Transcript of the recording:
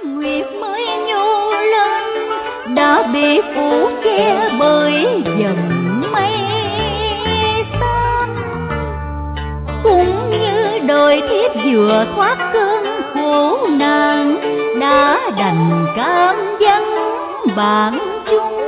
nguyệt mới nhô lên đã bị phủ che bởi dòng mây xám. Cũng như đời thiếp vừa thoát cơn khổ nạn, đã đành cam vắng bạn chung